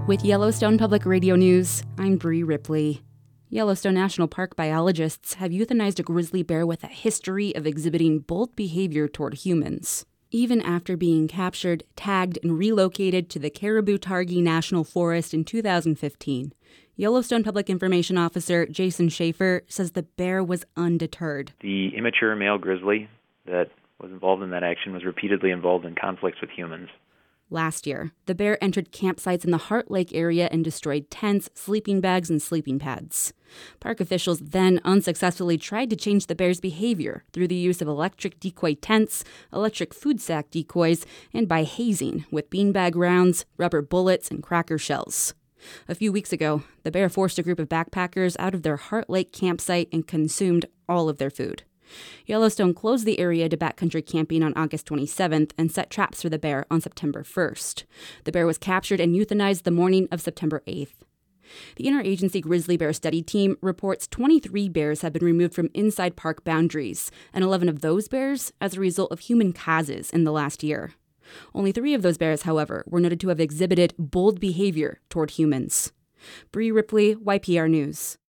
With Yellowstone Public Radio News, I'm Bree Ripley. Yellowstone National Park biologists have euthanized a grizzly bear with a history of exhibiting bold behavior toward humans. Even after being captured, tagged, and relocated to the Caribou-Targhee National Forest in 2015, Yellowstone Public Information Officer Jason Schaefer says the bear was undeterred. The immature male grizzly that was involved in that action was repeatedly involved in conflicts with humans. Last year, the bear entered campsites in the Heart Lake area and destroyed tents, sleeping bags, and sleeping pads. Park officials then unsuccessfully tried to change the bear's behavior through the use of electric decoy tents, electric food sack decoys, and by hazing with beanbag rounds, rubber bullets, and cracker shells. A few weeks ago, the bear forced a group of backpackers out of their Heart Lake campsite and consumed all of their food. Yellowstone closed the area to backcountry camping on August 27th and set traps for the bear on September 1st. The bear was captured and euthanized the morning of September 8th. The Interagency Grizzly Bear Study Team reports 23 bears have been removed from inside park boundaries, and 11 of those bears as a result of human causes in the last year. Only 3 of those bears, however, were noted to have exhibited bold behavior toward humans. Bree Ripley, YPR News.